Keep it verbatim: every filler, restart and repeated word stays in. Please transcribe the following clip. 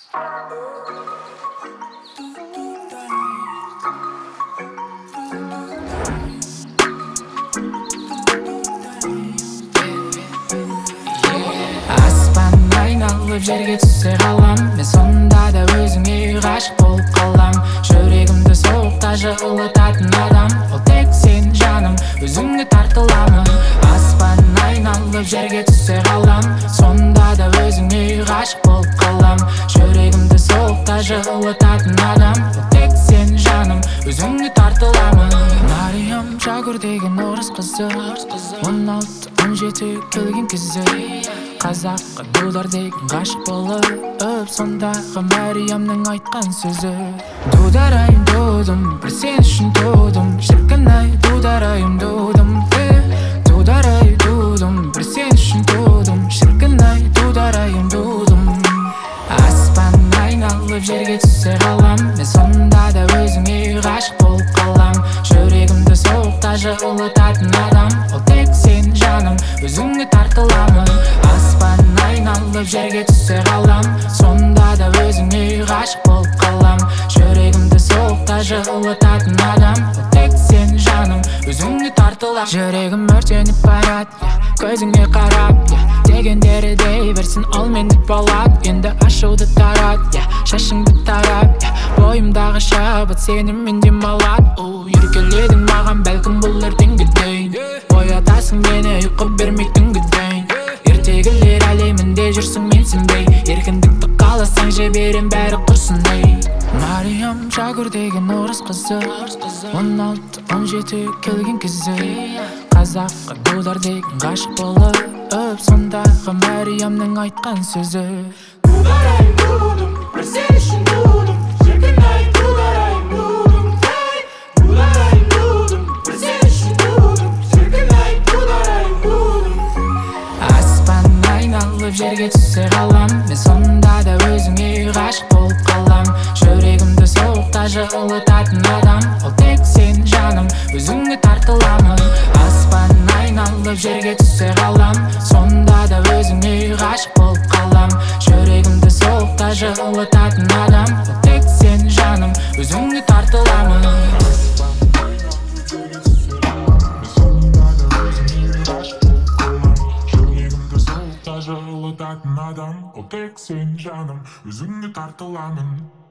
Аспан айналып жерге түссе қалам, мен сонда да өзіңе ғашық болып қалам. Жүрегімді соғықта жылытатын адам, ол тек сен жаным, өзіңе тартыламын. Аспан айналып жерге түссе қалам, сонда да өзіңе ғашық болып қалам. Жүрегімді соғықта жылытатын адам, ол тек сен жаным, өзіңе тартыламын. Мариям Жагур деген орыс қызы, он алты он жеті келген кезі, қазаққа дудар деген ғашық болып, сондағы Мариямның айтқан сөзі: дударайым дудым, бір сен үшін тудым, шіркін-ай дударайым дудым, дударай дудым, бір сен үшін тудым, шіркін-ай дударайым дудым. Аспан айналып жерге түссе қалам, мен сонда да өзіңе ғашық болып қалам. Жүрегімді соғықта жылытатын адам, ол тек сен жаным, өзіңе тартыламын. Аспан айналып жерге түссе қалам, сонда да өзіңе ғашық болып қалам. Жүрегімді соғықта жылытатын адам, ол тек сен жаным, өзіңе тартыламын. Жүрегім өртеніп барад, көзіңе қарап, дегендері дей берсін, ол мендік болады. Енді ашуды тарат, шашыңды тарап, бойымдағы шабыт сеніммен демалады. Еркеледің маған бәлкім бұл ертеңге дейін, оятасың мені ұйқы бермей түнге дейін. Ертегілер әлемінде жүрсің менсінбей, еркіндікті қаласаң жіберем бәрі құрсын ей. Мариям Жагур деген орыс қызы, он алты он жеті келген кезі, қазаққа дудар деген ғашық болып, сондағы Мариямның айтқан сөзі: дударайым дудым, бір сен үшін тудым, шіркін-ай дударайым дудым, дударайым дудым, бір сен үшін тудым, шіркін-ай дударайым дудым. Аспан айналып жерге түссе қалам, мен сонда да өзіңе ғашық болып қалам. Жүрегімді соғықта жылытатын адам, ол тек сен жаным, өзіңе тартыламын. Аспан айналып жерге түссе қалам, сонда да өзіңе ғашық болып қалам. Жүрегімді соғықта жылытатын адам, ол тек сен жаным, өзіңе тартыламын. Жылытатын адам, ол тек сен жаным, өзіңе тартыламын.